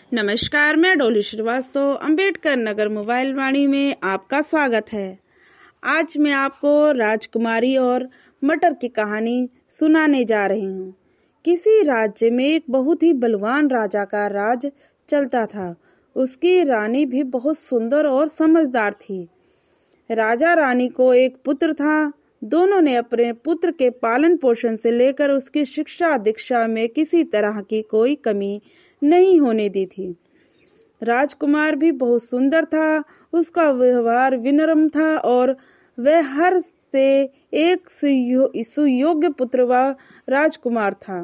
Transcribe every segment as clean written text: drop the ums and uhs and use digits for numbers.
नमस्कार, मैं डोली श्रीवास्तव अंबेडकर नगर मोबाइल वाणी में आपका स्वागत है। आज मैं आपको राजकुमारी और मटर की कहानी सुनाने जा रही हूँ। किसी राज्य में एक बहुत ही बलवान राजा का राज चलता था। उसकी रानी भी बहुत सुंदर और समझदार थी। राजा रानी को एक पुत्र था। दोनों ने अपने पुत्र के पालन पोषण से लेकर उसकी शिक्षा दीक्षा में किसी तरह की कोई कमी नहीं होने दी थी। राजकुमार भी बहुत सुंदर था। उसका व्यवहार विनम्र था और वह हर से एक सुयोग्य पुत्र व राजकुमार था।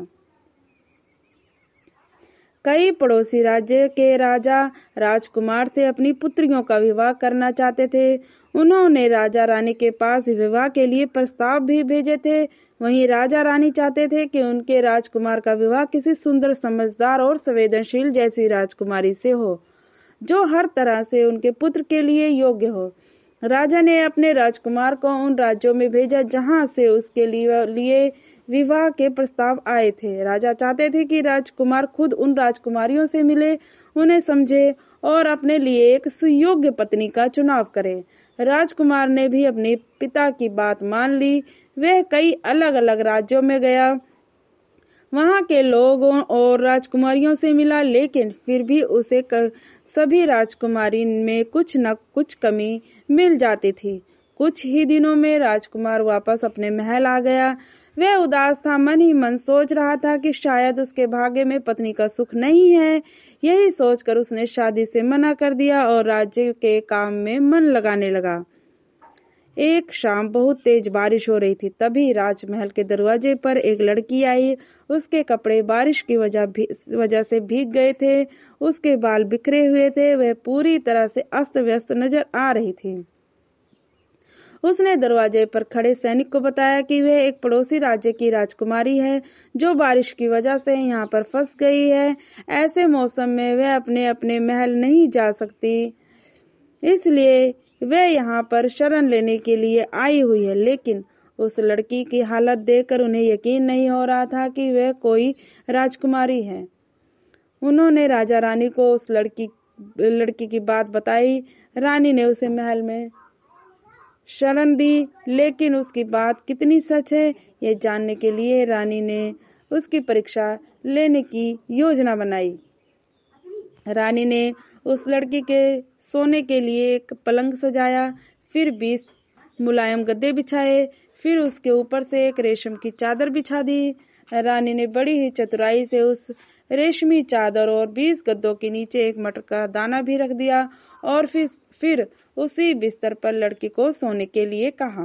कई पड़ोसी राज्य के राजा राजकुमार से अपनी पुत्रियों का विवाह करना चाहते थे। उन्होंने राजा रानी के पास विवाह के लिए प्रस्ताव भी भेजे थे। वहीं राजा रानी चाहते थे कि उनके राजकुमार का विवाह किसी सुंदर, समझदार और संवेदनशील जैसी राजकुमारी से हो, जो हर तरह से उनके पुत्र के लिए योग्य हो। राजा ने अपने राजकुमार को उन राज्यों में भेजा जहां से उसके लिए विवाह के प्रस्ताव आए थे। राजा चाहते थे कि राजकुमार खुद उन राजकुमारियों से मिले, उन्हें समझे और अपने लिए एक सुयोग्य पत्नी का चुनाव करे। राजकुमार ने भी अपने पिता की बात मान ली। वह कई अलग अलग राज्यों में गया, वहां के लोगों और राजकुमारियों से मिला, लेकिन फिर भी उसे सभी राजकुमारी में कुछ न कुछ कमी मिल जाती थी। कुछ ही दिनों में राजकुमार वापस अपने महल आ गया। वह उदास था, मन ही मन सोच रहा था कि शायद उसके भाग्य में पत्नी का सुख नहीं है। यही सोचकर उसने शादी से मना कर दिया और राज्य के काम में मन लगाने लगा। एक शाम बहुत तेज बारिश हो रही थी। तभी राजमहल के दरवाजे पर एक लड़की आई। उसके कपड़े बारिश की वजह से भीग गए थे। उसके बाल बिखरे हुए थे। वह पूरी तरह से अस्त व्यस्त नजर आ रही थी। उसने दरवाजे पर खड़े सैनिक को बताया कि वह एक पड़ोसी राज्य की राजकुमारी है, जो बारिश की वजह से यहाँ पर फंस गई है। ऐसे मौसम में वह अपने अपने महल नहीं जा सकती, इसलिए वह यहाँ पर शरण लेने के लिए आई हुई है। लेकिन उस लड़की की हालत देखकर उन्हें यकीन नहीं हो रहा था कि वह कोई राजकुमारी है। उन्होंने राजा रानी को उस लड़की की बात बताई। रानी ने उसे महल में शरण दी, लेकिन उसकी बात कितनी सच है, ये जानने के लिए रानी ने उसकी परीक्षा लेने की योजना बनाई। रानी ने उस लड़की के सोने के लिए एक पलंग सजाया, फिर 20 मुलायम गद्दे बिछाए, फिर उसके ऊपर से एक रेशम की चादर बिछा दी। रानी ने बड़ी ही चतुराई से उस रेशमी चादर और 20 गद्दों के नीचे एक मटर का दाना भी रख दिया और फिर उसी बिस्तर पर लड़की को सोने के लिए कहा।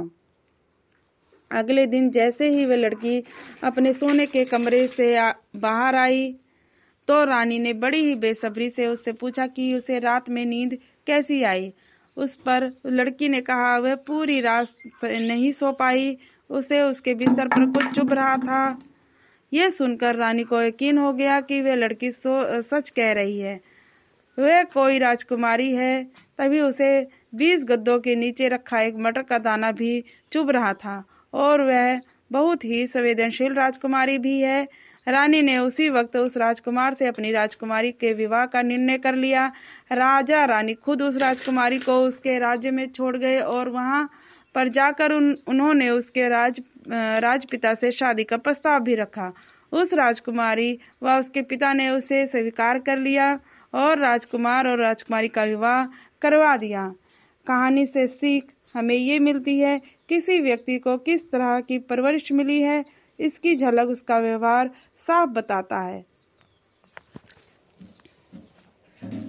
अगले दिन जैसे ही वह लड़की अपने सोने के कमरे से बाहर आई, तो रानी ने बड़ी ही बेसब्री से उससे पूछा कि उसे रात में नींद कैसी आई। उस पर लड़की ने कहा वह पूरी रात नहीं सो पाई, उसे उसके बिस्तर पर कुछ चुभ रहा था। यह सुनकर रानी को यकीन हो गया कि वह लड़की सच कह रही है, वह कोई राजकुमारी है। तभी उसे 20 गद्दों के नीचे रखा एक मटर का दाना भी चुभ रहा था और वह बहुत ही संवेदनशील राजकुमारी भी है। रानी ने उसी वक्त उस राजकुमार से अपनी राजकुमारी के विवाह का निर्णय कर लिया। राजा रानी खुद उस राजकुमारी को उसके राज्य में छोड़ गए और वहां पर जाकर उन्होंने उसके राजपिता से शादी का प्रस्ताव भी रखा। उस राजकुमारी व उसके पिता ने उसे स्वीकार कर लिया और राजकुमार और राजकुमारी का विवाह करवा दिया। कहानी से सीख हमें ये मिलती है, किसी व्यक्ति को किस तरह की परवरिश मिली है, इसकी झलक उसका व्यवहार साफ बताता है।